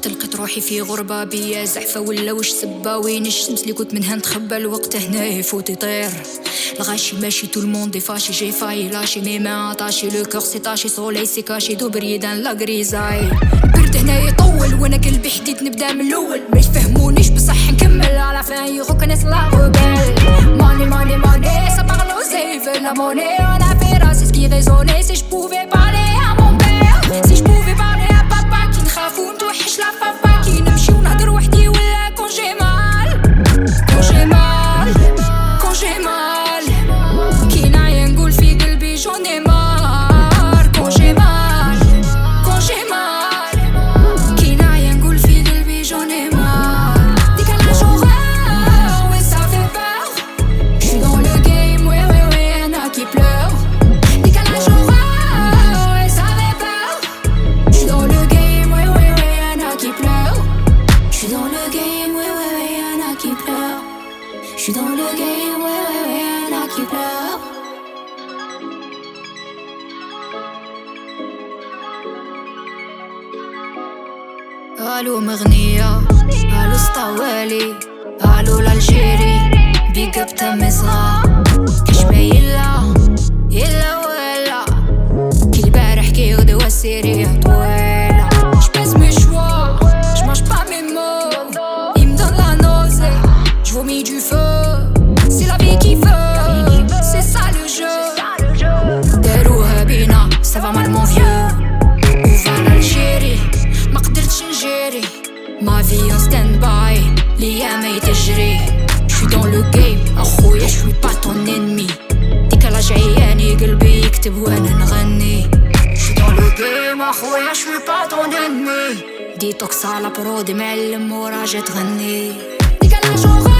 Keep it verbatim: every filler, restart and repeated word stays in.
حتى لقيت روحي في غربة بيا زحفة ولا وش سبا وين الشمس اللي كنت منها نتخبى الوقت هنا يفوت يطير الغاشي ماشي tout le monde est fâché j'ai failli lâcher mes mains attachées le cœur s'est taché soleil s'est caché دوب ريدان لا غريزاي البرد هنا يطول وانا قلبي حديد نبدا من الاول ما يفهمونيش بصح نكمل على فين يغوكنس لا غبال ماني ماني ماني ça parle aux veut la monnaie on a fait c'est ce qui résonnait si je pouvais parler à mon père si je pouvais parler à papa qui نخاف ونتوحش لا بابا كي نمشي ونهضر وحدي ولا كون جي مال كون جي مال كون جي مال كي نعيا نقول في قلبي j'en ai marre كون جي مال كون جي مال كي نعيا نقول في قلبي j'en ai marre décalage horaire ouais ça fait peur j'suis dans le game ouais ouais ouais y'en a qui pleurent décalage horaire ouais ça fait peur j'suis dans le game ouais ouais ouais y'en a qui pleurent j'suis dans le game ouais ouais ouais y'en a qui pleurent j'suis dans le game ouais ouais ouais y'en a qui pleurent الو مغنية الو سطوالي الو الجيري بيك اب تمزغا كاش بايلا يلا ولا كي البارح كي غدوة سيرية طويلة j'passe mes choix j'mange pas mes mots il me donne la nausée j'vomis du feu c'est la vie qui veut c'est ça le jeu داروها بينا ça va mal mon vieux وفا الجيري ما قدرتش نجري ما في en stand by ليامي تجري j'suis dans le game اخويا j'suis pas ton ennemi ديكالاج عياني قلبي يكتب وانا نغني j'suis dans le game اخويا j'suis pas ton ennemi ديتوكس على برودي معلم وراجع تغني ديكالاج